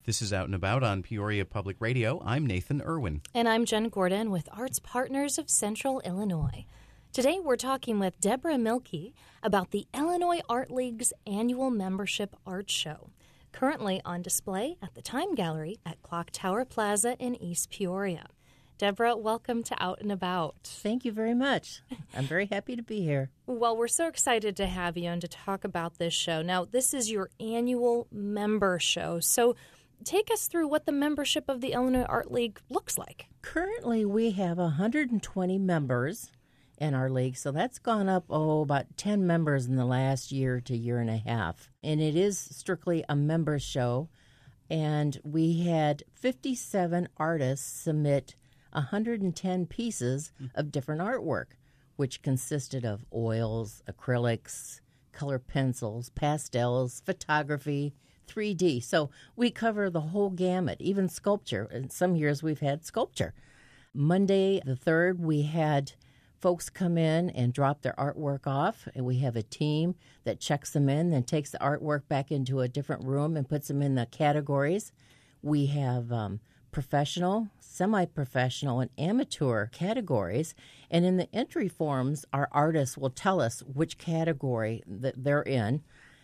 This is Out and About on Peoria Public Radio. I'm Nathan Irwin. And I'm Jen Gordon with Arts Partners of Central Illinois. Today we're talking with Deborah Mielke about the Illinois Art League's annual membership art show, currently on display at the Time Gallery at Clock Tower Plaza in East Peoria. Deborah, welcome to Out and About. Thank you very much. I'm very happy to be here. Well, we're so excited to have you and to talk about this show. Now, this is your annual member show, so take us through what the membership of the Illinois Art League looks like. Currently, we have 120 members in our league, so that's gone up, about 10 members in the last year to year and a half. And it is strictly a member show, and we had 57 artists submit 110 pieces of different artwork, which consisted of oils, acrylics, color pencils, pastels, photography, 3D. So we cover the whole gamut, even sculpture. In some years we've had sculpture. Monday the 3rd, we had folks come in and drop their artwork off, and we have a team that checks them in, then takes the artwork back into a different room and puts them in the categories. We have professional, semi-professional, and amateur categories. And in the entry forms, our artists will tell us which category that they're in,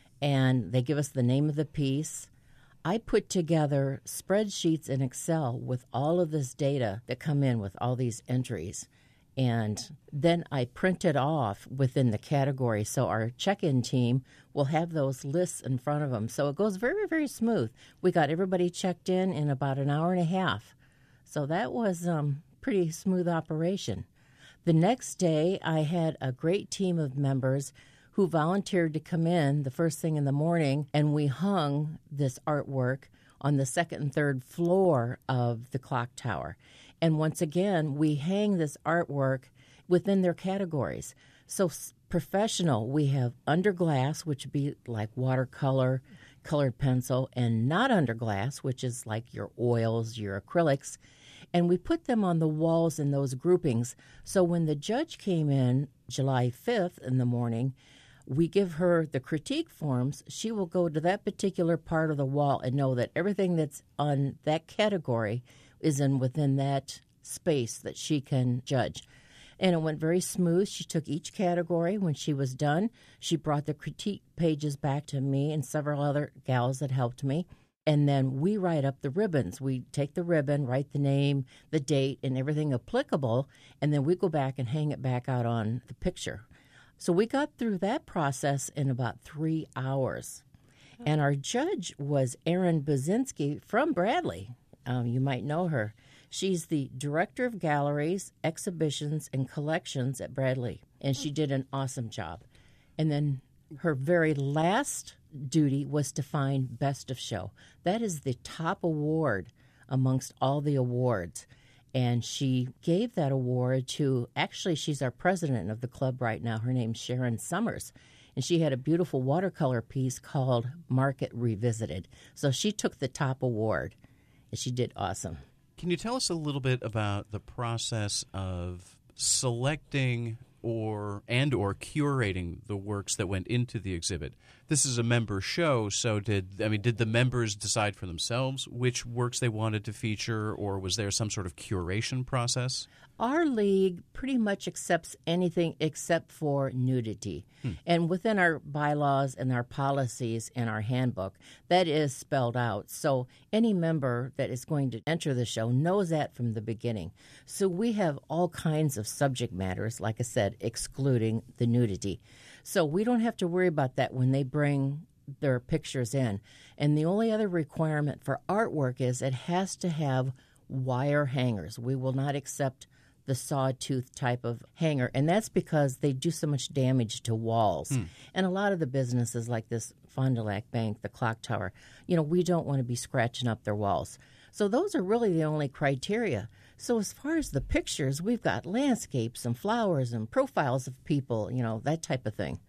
and they give us the name of the piece. I put together spreadsheets in Excel with all of this data that come in with all these entries. And then I print it off within the category, so our check-in team will have those lists in front of them. So it goes very, very smooth. We got everybody checked in about an hour and a half. So that was pretty smooth operation. The next day, I had a great team of members who volunteered to come in the first thing in the morning, and we hung this artwork on the second and third floor of the clock tower. And once again, we hang this artwork within their categories. So professional, we have under glass, which would be like watercolor, colored pencil, and not under glass, which is like your oils, your acrylics. And we put them on the walls in those groupings. So when the judge came in July 5th in the morning, we give her the critique forms. She will go to that particular part of the wall and know that everything that's on that category is within that space that she can judge. And it went very smooth. She took each category. When she was done, she brought the critique pages back to me and several other gals that helped me. And then we write up the ribbons. We take the ribbon, write the name, the date, and everything applicable, and then we go back and hang it back out on the picture. So we got through that process in about 3 hours. And our judge was Erin Buzinski from Bradley. You might know her. She's the Director of Galleries, Exhibitions, and Collections at Bradley, and she did an awesome job. And then her very last duty was to find Best of Show. That is the top award amongst all the awards. And she gave that award to, actually, she's our president of the club right now. Her name's Sharon Summers. And she had a beautiful watercolor piece called Market Revisited. So she took the top award, and she did awesome. Can you tell us a little bit about the process of selecting or curating the works that went into the exhibit? This is a member show, so did the members decide for themselves which works they wanted to feature, or was there some sort of curation process? Our league pretty much accepts anything except for nudity. And within our bylaws and our policies and our handbook, that is spelled out. So any member that is going to enter the show knows that from the beginning. So we have all kinds of subject matters, like I said, excluding the nudity. So we don't have to worry about that when they bring their pictures in. And the only other requirement for artwork is it has to have wire hangers. We will not accept the sawtooth type of hanger, and that's because they do so much damage to walls. And a lot of the businesses like this Fond du Lac Bank, the Clock Tower, we don't want to be scratching up their walls. So those are really the only criteria. So as far as the pictures, we've got landscapes and flowers and profiles of people, that type of thing.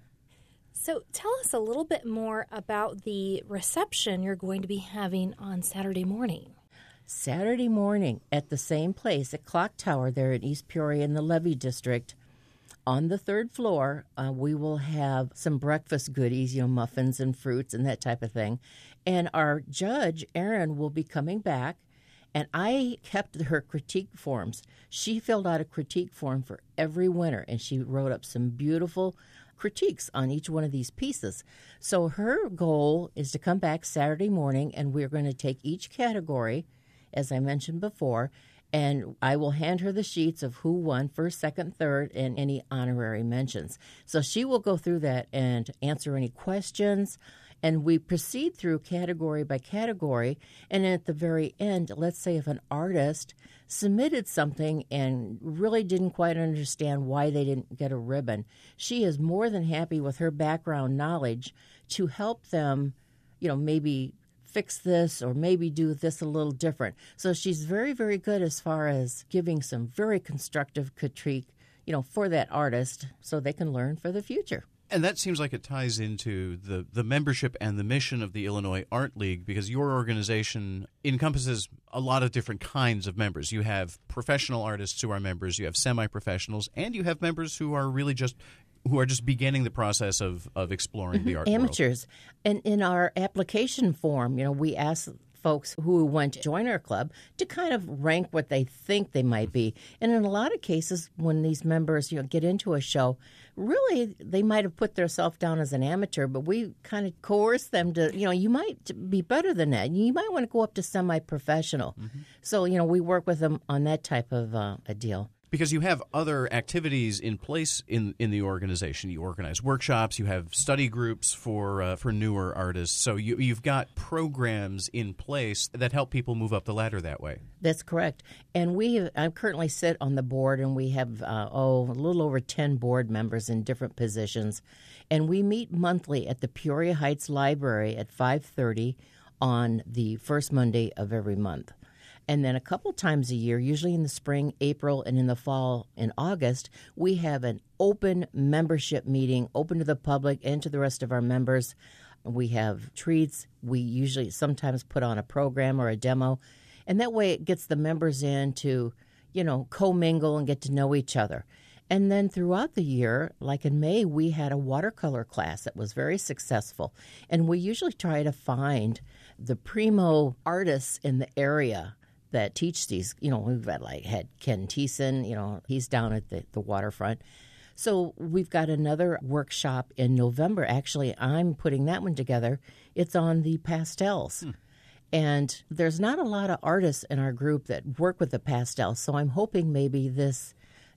So tell us a little bit more about the reception you're going to be having on Saturday morning. Saturday morning at the same place at Clock Tower there in East Peoria in the Levy District. On the third floor, we will have some breakfast goodies, muffins and fruits and that type of thing. And our judge, Erin, will be coming back. And I kept her critique forms. She filled out a critique form for every winner, and she wrote up some beautiful critiques on each one of these pieces. So her goal is to come back Saturday morning, and we're going to take each category, as I mentioned before, and I will hand her the sheets of who won first, second, third, and any honorary mentions. So she will go through that and answer any questions. And we proceed through category by category. And at the very end, let's say if an artist submitted something and really didn't quite understand why they didn't get a ribbon, she is more than happy with her background knowledge to help them, maybe fix this or maybe do this a little different. So she's very, very good as far as giving some very constructive critique, for that artist so they can learn for the future. And that seems like it ties into the membership and the mission of the Illinois Art League, because your organization encompasses a lot of different kinds of members. You have professional artists who are members, you have semi-professionals, and you have members who are really just beginning the process of exploring the art amateurs. world. And in our application form, we ask folks who want to join our club to kind of rank what they think they might be. And in a lot of cases, when these members get into a show, really they might have put themselves down as an amateur, but we kind of coerce them to, you might be better than that. You might want to go up to semi-professional. Mm-hmm. So, we work with them on that type of a deal. Because you have other activities in place in the organization. You organize workshops, you have study groups for newer artists. So you've got programs in place that help people move up the ladder that way. That's correct. And I currently sit on the board, and we have a little over 10 board members in different positions. And we meet monthly at the Peoria Heights Library at 5:30 on the first Monday of every month. And then a couple times a year, usually in the spring, April, and in the fall, in August, we have an open membership meeting, open to the public and to the rest of our members. We have treats. We usually sometimes put on a program or a demo. And that way it gets the members in to, commingle and get to know each other. And then throughout the year, like in May, we had a watercolor class that was very successful. And we usually try to find the primo artists in the area that teach these. We've had Ken Thiessen, he's down at the waterfront. So we've got another workshop in November. Actually, I'm putting that one together. It's on the pastels. And there's not a lot of artists in our group that work with the pastels. So I'm hoping maybe this,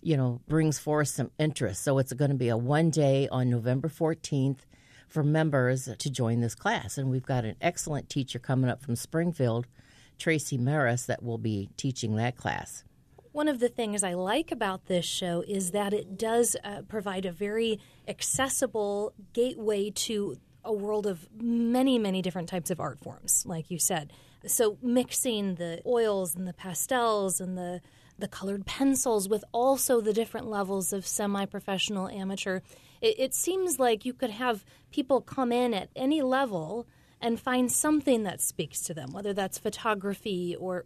brings forth some interest. So it's going to be a one day on November 14th for members to join this class. And we've got an excellent teacher coming up from Springfield, Tracy Maris, that will be teaching that class. One of the things I like about this show is that it does provide a very accessible gateway to a world of many, many different types of art forms, like you said. So mixing the oils and the pastels and the colored pencils with also the different levels of semi-professional, amateur, it seems like you could have people come in at any level and find something that speaks to them, whether that's photography or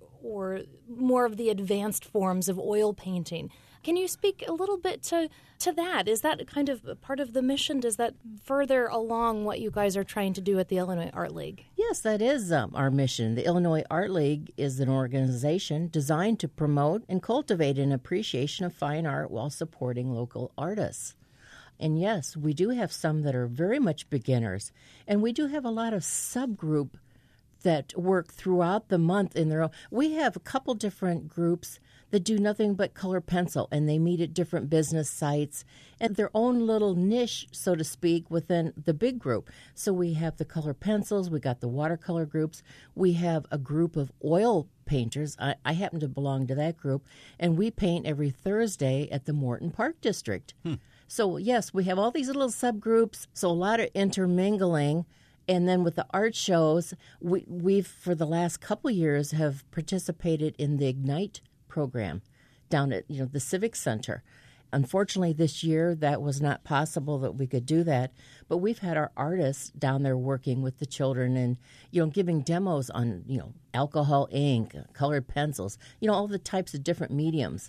more of the advanced forms of oil painting. Can you speak a little bit to that? Is that kind of part of the mission? Does that further along what you guys are trying to do at the Illinois Art League? Yes, that is our mission. The Illinois Art League is an organization designed to promote and cultivate an appreciation of fine art while supporting local artists. And yes, we do have some that are very much beginners. And we do have a lot of subgroup that work throughout the month in their own. We have a couple different groups that do nothing but color pencil, and they meet at different business sites and their own little niche, so to speak, within the big group. So we have the color pencils, we got the watercolor groups, we have a group of oil painters. I happen to belong to that group, and we paint every Thursday at the Morton Park District. So, yes, we have all these little subgroups, so a lot of intermingling. And then with the art shows, we've, for the last couple of years, have participated in the Ignite program down at the Civic Center. Unfortunately, this year, that was not possible that we could do that. But we've had our artists down there working with the children and, giving demos on, alcohol ink, colored pencils, all the types of different mediums,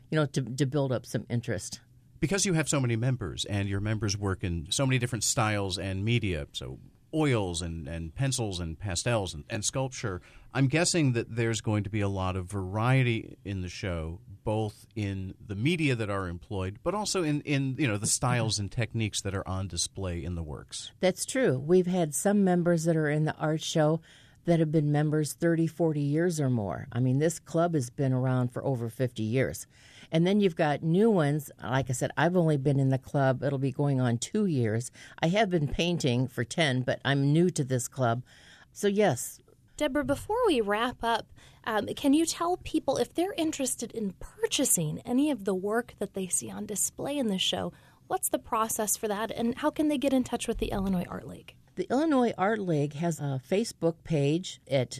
to build up some interest. Because you have so many members and your members work in so many different styles and media, so oils and pencils and pastels and sculpture. I'm guessing that there's going to be a lot of variety in the show, both in the media that are employed, but also in the styles and techniques that are on display in the works. That's true. We've had some members that are in the art show that have been members 30, 40 years or more. I mean, this club has been around for over 50 years. And then you've got new ones. Like I said, I've only been in the club. It'll be going on 2 years. I have been painting for 10, but I'm new to this club. So, yes. Deborah, before we wrap up, can you tell people if they're interested in purchasing any of the work that they see on display in the show, what's the process for that, and how can they get in touch with the Illinois Art League? The Illinois Art League has a Facebook page at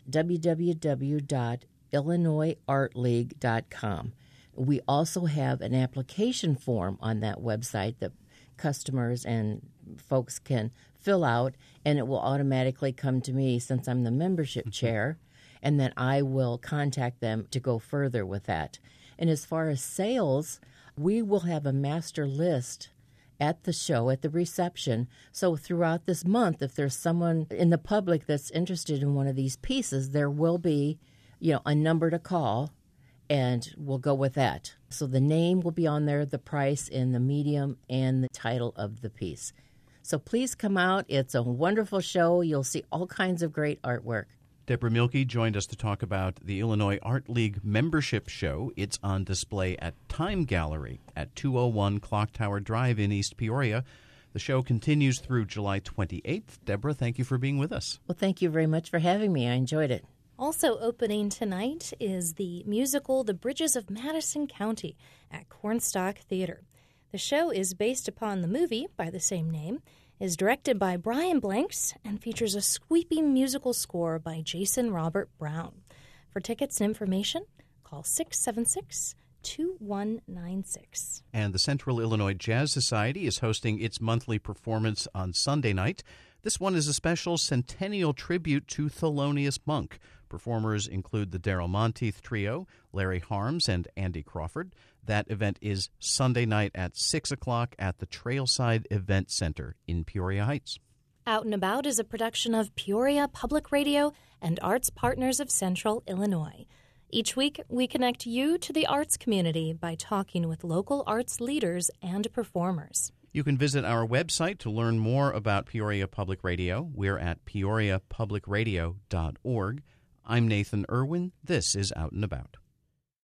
www.illinoisartleague.com. We also have an application form on that website that customers and folks can fill out, and it will automatically come to me since I'm the membership chair, and then I will contact them to go further with that. And as far as sales, we will have a master list at the show, at the reception. So throughout this month, if there's someone in the public that's interested in one of these pieces, there will be, a number to call, and we'll go with that. So the name will be on there, the price, and the medium, and the title of the piece. So please come out. It's a wonderful show. You'll see all kinds of great artwork. Deborah Mielke joined us to talk about the Illinois Art League membership show. It's on display at Time Gallery at 201 Clock Tower Drive in East Peoria. The show continues through July 28th. Deborah, thank you for being with us. Well, thank you very much for having me. I enjoyed it. Also opening tonight is the musical The Bridges of Madison County at Cornstalk Theater. The show is based upon the movie by the same name, is directed by Brian Blanks, and features a sweeping musical score by Jason Robert Brown. For tickets and information, call 676-2196. And the Central Illinois Jazz Society is hosting its monthly performance on Sunday night. This one is a special centennial tribute to Thelonious Monk. Performers include the Darrell Monteith Trio, Larry Harms, and Andy Crawford. That event is Sunday night at 6 o'clock at the Trailside Event Center in Peoria Heights. Out and About is a production of Peoria Public Radio and Arts Partners of Central Illinois. Each week, we connect you to the arts community by talking with local arts leaders and performers. You can visit our website to learn more about Peoria Public Radio. We're at peoriapublicradio.org. I'm Nathan Irwin. This is Out and About.